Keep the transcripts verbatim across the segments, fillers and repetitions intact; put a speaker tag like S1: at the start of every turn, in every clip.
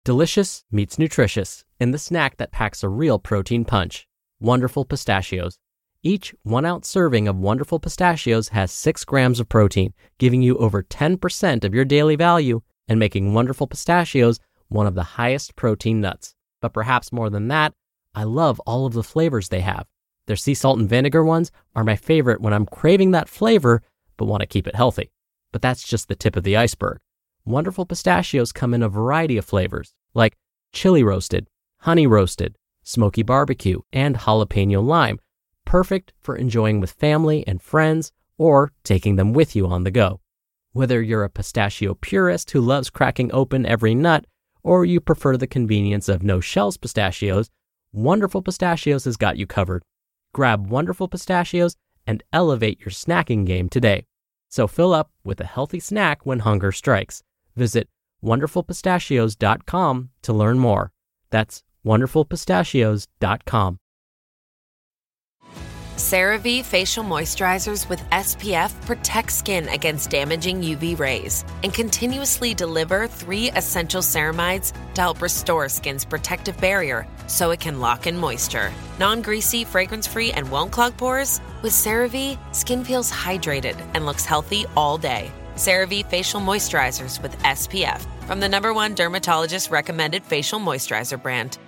S1: Delicious meets nutritious in the snack that packs a real protein punch. Wonderful Pistachios. Each one-ounce serving of Wonderful Pistachios has six grams of protein, giving you over ten percent of your daily value and making Wonderful Pistachios one of the highest protein nuts. But perhaps more than that, I love all of the flavors they have. Their sea salt and vinegar ones are my favorite when I'm craving that flavor but want to keep it healthy. But that's just the tip of the iceberg. Wonderful Pistachios come in a variety of flavors, like chili roasted, honey roasted, smoky barbecue, and jalapeno lime, perfect for enjoying with family and friends or taking them with you on the go. Whether you're a pistachio purist who loves cracking open every nut, or you prefer the convenience of no-shells pistachios, Wonderful Pistachios has got you covered. Grab Wonderful Pistachios and elevate your snacking game today. So fill up with a healthy snack when hunger strikes. Visit wonderful pistachios dot com to learn more. That's wonderful pistachios dot com.
S2: CeraVe Facial Moisturizers with S P F protect skin against damaging U V rays and continuously deliver three essential ceramides to help restore skin's protective barrier so it can lock in moisture. Non-greasy, fragrance-free, and won't clog pores? With CeraVe, skin feels hydrated and looks healthy all day. CeraVe Facial Moisturizers with S P F from the number one dermatologist-recommended facial moisturizer brand.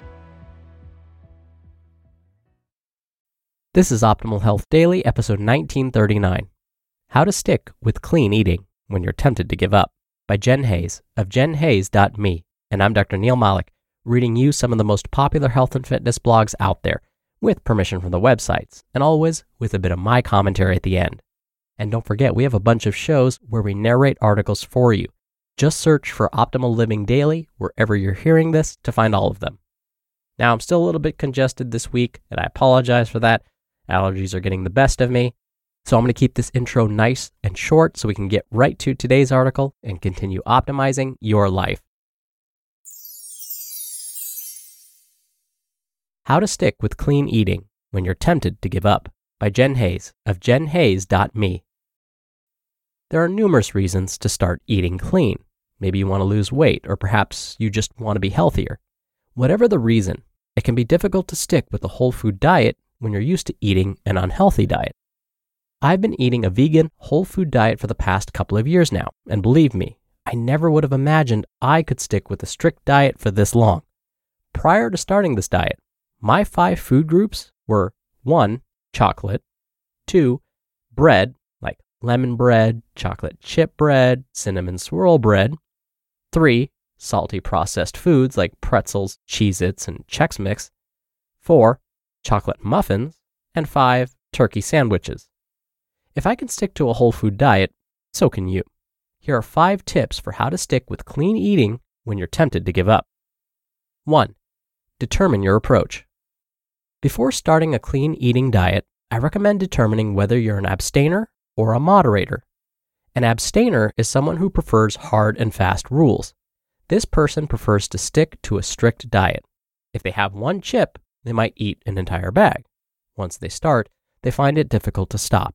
S1: This is Optimal Health Daily, episode nineteen thirty-nine. How to Stick with Clean Eating When You're Tempted to Give Up, by Jen Hayes of jen hayes dot me. And I'm Doctor Neil Malik, reading you some of the most popular health and fitness blogs out there, with permission from the websites, and always with a bit of my commentary at the end. And don't forget, we have a bunch of shows where we narrate articles for you. Just search for Optimal Living Daily wherever you're hearing this to find all of them. Now, I'm still a little bit congested this week, and I apologize for that. Allergies are getting the best of me. So I'm going to keep this intro nice and short so we can get right to today's article and continue optimizing your life. How to Stick with Clean Eating When You're Tempted to Give Up, by Jen Hayes of jen hayes dot me. There are numerous reasons to start eating clean. Maybe you want to lose weight, or perhaps you just want to be healthier. Whatever the reason, it can be difficult to stick with a whole food diet when you're used to eating an unhealthy diet. I've been eating a vegan, whole food diet for the past couple of years now, and believe me, I never would have imagined I could stick with a strict diet for this long. Prior to starting this diet, my five food groups were one. Chocolate, two. Bread, like lemon bread, chocolate chip bread, cinnamon swirl bread, three. Salty processed foods like pretzels, Cheez-Its, and Chex Mix, four. Chocolate muffins, and five. Turkey sandwiches. If I can stick to a whole food diet, so can you. Here are five tips for how to stick with clean eating when you're tempted to give up. one. Determine your approach. Before starting a clean eating diet, I recommend determining whether you're an abstainer or a moderator. An abstainer is someone who prefers hard and fast rules. This person prefers to stick to a strict diet. If they have one chip, they might eat an entire bag. Once they start, they find it difficult to stop.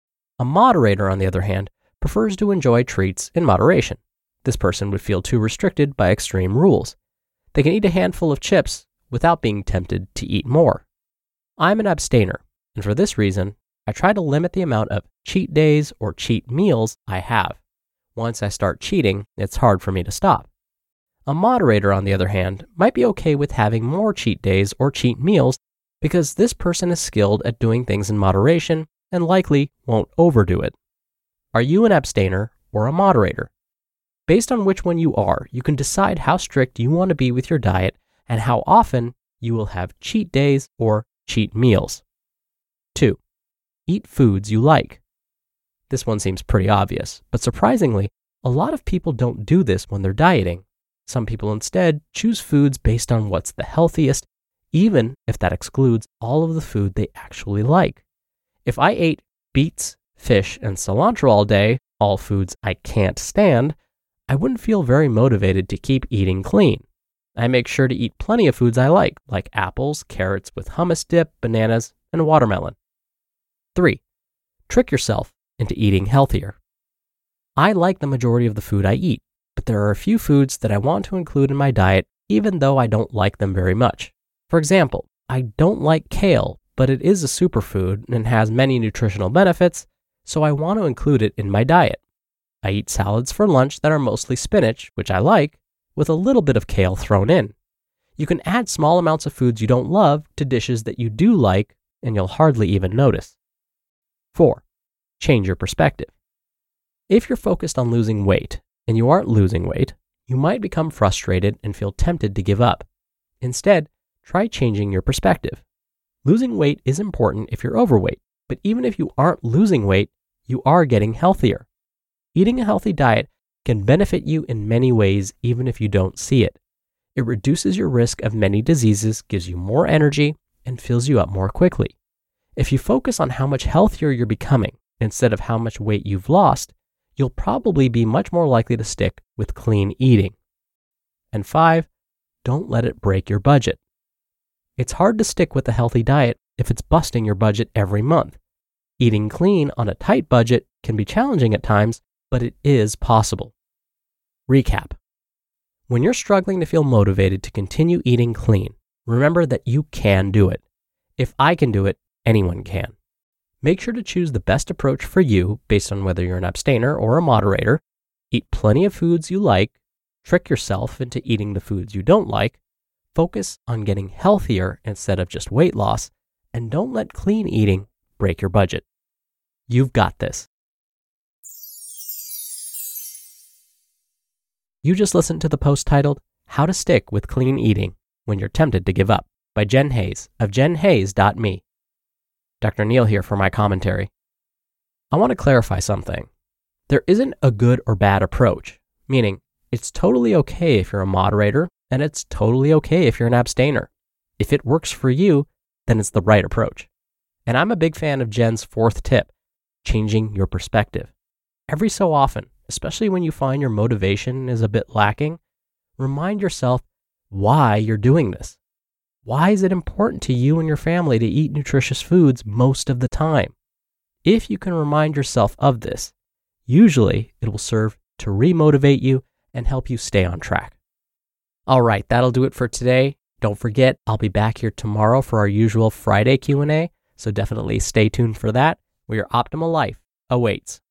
S1: A moderator, on the other hand, prefers to enjoy treats in moderation. This person would feel too restricted by extreme rules. They can eat a handful of chips without being tempted to eat more. I'm an abstainer, and for this reason, I try to limit the amount of cheat days or cheat meals I have. Once I start cheating, it's hard for me to stop. A moderator, on the other hand, might be okay with having more cheat days or cheat meals because this person is skilled at doing things in moderation and likely won't overdo it. Are you an abstainer or a moderator? Based on which one you are, you can decide how strict you want to be with your diet and how often you will have cheat days or cheat meals. two. Eat foods you like. This one seems pretty obvious, but surprisingly, a lot of people don't do this when they're dieting. Some people instead choose foods based on what's the healthiest, even if that excludes all of the food they actually like. If I ate beets, fish, and cilantro all day, all foods I can't stand, I wouldn't feel very motivated to keep eating clean. I make sure to eat plenty of foods I like, like apples, carrots with hummus dip, bananas, and watermelon. three. Trick yourself into eating healthier. I like the majority of the food I eat, but there are a few foods that I want to include in my diet even though I don't like them very much. For example, I don't like kale, but it is a superfood and has many nutritional benefits, so I want to include it in my diet. I eat salads for lunch that are mostly spinach, which I like, with a little bit of kale thrown in. You can add small amounts of foods you don't love to dishes that you do like, and you'll hardly even notice. four. Change your perspective. If you're focused on losing weight and you aren't losing weight, you might become frustrated and feel tempted to give up. Instead, try changing your perspective. Losing weight is important if you're overweight, but even if you aren't losing weight, you are getting healthier. Eating a healthy diet can benefit you in many ways even if you don't see it. It reduces your risk of many diseases, gives you more energy, and fills you up more quickly. If you focus on how much healthier you're becoming instead of how much weight you've lost, you'll probably be much more likely to stick with clean eating. And five, don't let it break your budget. It's hard to stick with a healthy diet if it's busting your budget every month. Eating clean on a tight budget can be challenging at times, but it is possible. Recap. When you're struggling to feel motivated to continue eating clean, remember that you can do it. If I can do it, anyone can. Make sure to choose the best approach for you based on whether you're an abstainer or a moderator. Eat plenty of foods you like. Trick yourself into eating the foods you don't like. Focus on getting healthier instead of just weight loss. And don't let clean eating break your budget. You've got this. You just listened to the post titled, How to Stick with Clean Eating When You're Tempted to Give Up by Jen Hayes of jen hayes dot me. Doctor Neal here for my commentary. I want to clarify something. There isn't a good or bad approach, meaning it's totally okay if you're a moderator and it's totally okay if you're an abstainer. If it works for you, then it's the right approach. And I'm a big fan of Jen's fourth tip, changing your perspective. Every so often, especially when you find your motivation is a bit lacking, remind yourself why you're doing this. Why is it important to you and your family to eat nutritious foods most of the time? If you can remind yourself of this, usually it will serve to remotivate you and help you stay on track. All right, that'll do it for today. Don't forget, I'll be back here tomorrow for our usual Friday Q and A, so definitely stay tuned for that, where your optimal life awaits.